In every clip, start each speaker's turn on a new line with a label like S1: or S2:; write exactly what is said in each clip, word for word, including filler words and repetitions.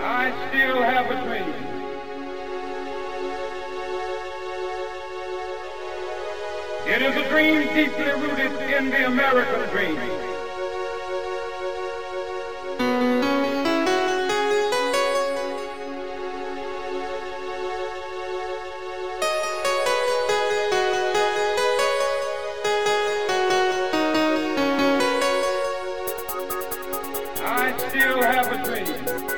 S1: I still have a dream. It is a dream deeply rooted in the American dream. I still have a dream.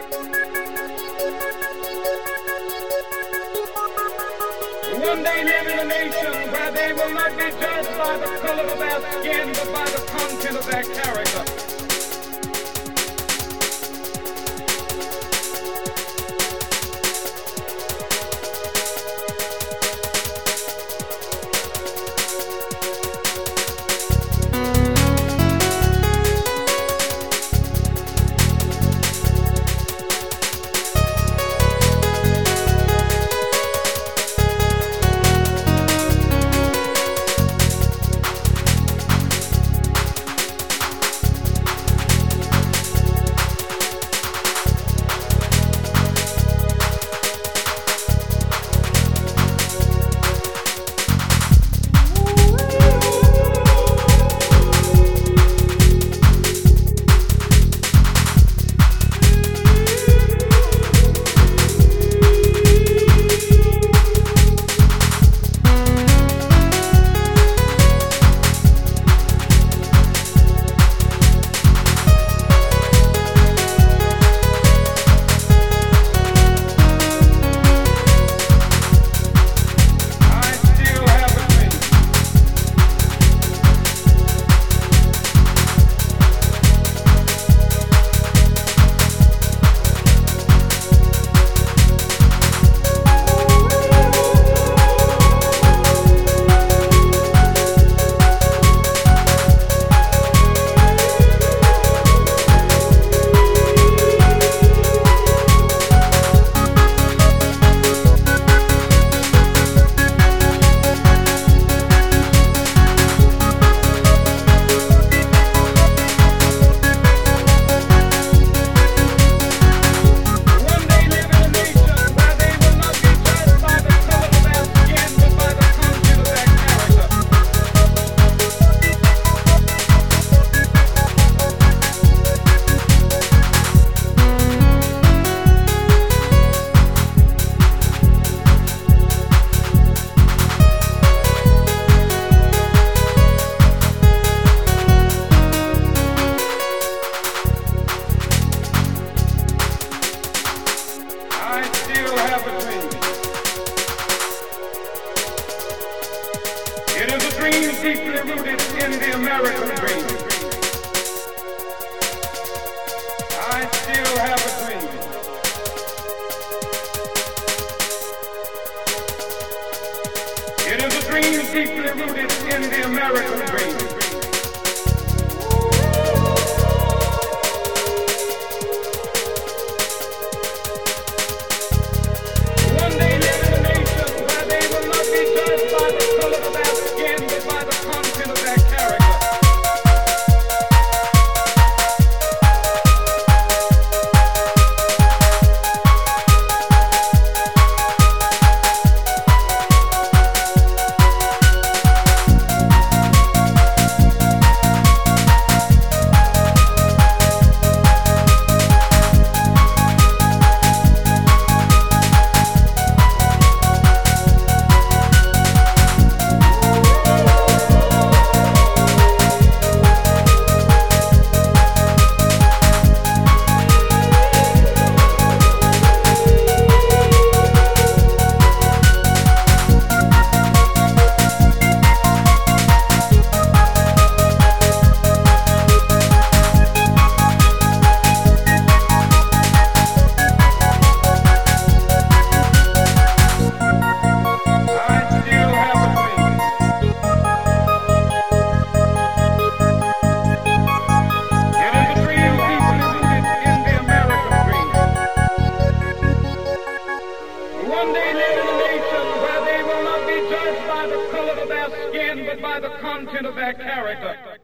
S1: One day live in a nation where they will not be judged by the color of their skin, but by the content of their character. It is a dream deeply rooted in the American dream. I still have a dream. It is a dream deeply rooted in the American dream. By the color of their skin, but by the content of their character.